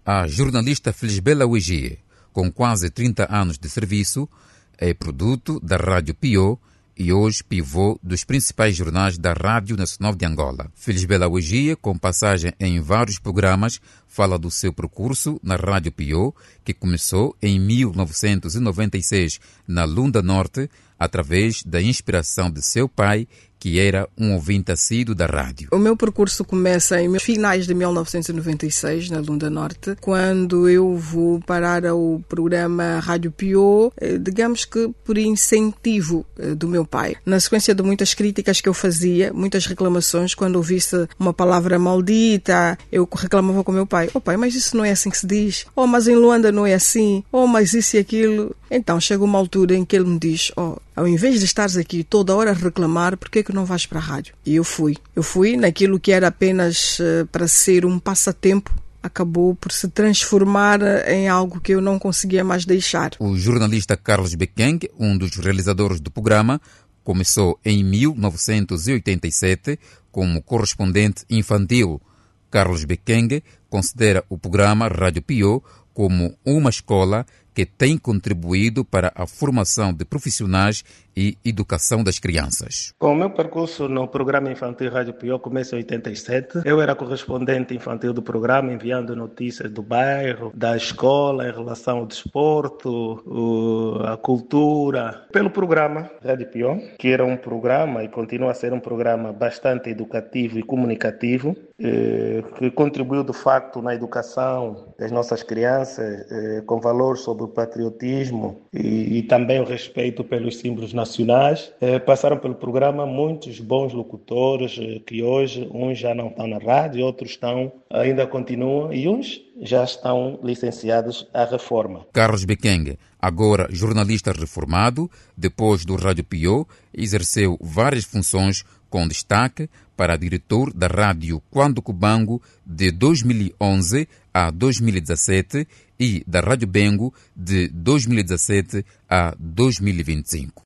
A jornalista Felisbela Wigie, com quase 30 anos de serviço, é produto da Rádio Piauí e hoje pivô dos principais jornais da Rádio Nacional de Angola. Felisbela Wigie, com passagem em vários programas, fala do seu percurso na Rádio Piauí, que começou em 1996 na Lunda Norte, através da inspiração de seu pai, que era um ouvinte assíduo da rádio. O meu percurso começa em finais de 1996, na Lunda Norte, quando eu vou parar ao programa Rádio Piauí, digamos que por incentivo do meu pai. Na sequência de muitas críticas que eu fazia, muitas reclamações, quando ouvisse uma palavra maldita, eu reclamava com meu pai. Pai, mas isso não é assim que se diz. Mas em Luanda não é assim. Mas isso e aquilo. Então chega uma altura em que ele me diz, ao invés de estares aqui toda hora a reclamar, por que não vais para a rádio? E eu fui. Eu fui naquilo que era apenas para ser um passatempo, acabou por se transformar em algo que eu não conseguia mais deixar. O jornalista Carlos Bekeng, um dos realizadores do programa, começou em 1987 como correspondente infantil. Carlos Bekeng considera o programa Rádio Piauí como uma escola que tem contribuído para a formação de profissionais e educação das crianças. Com o meu percurso no programa infantil Rádio Piauí começa em 87. Eu era correspondente infantil do programa, enviando notícias do bairro, da escola, em relação ao desporto, a cultura. Pelo programa Rádio Piauí, que era um programa e continua a ser um programa bastante educativo e comunicativo, que contribuiu de facto na educação das nossas crianças, com valores sobre o patriotismo e também o respeito pelos símbolos nacionais. Passaram pelo programa muitos bons locutores que hoje uns já não estão na rádio, outros ainda continuam e uns já estão licenciados à reforma. Carlos Bekeng, agora jornalista reformado, depois do Rádio Piauí, exerceu várias funções com destaque para diretor da Rádio Quando Cubango de 2011 a 2017 e da Rádio Bengo de 2017 a 2025.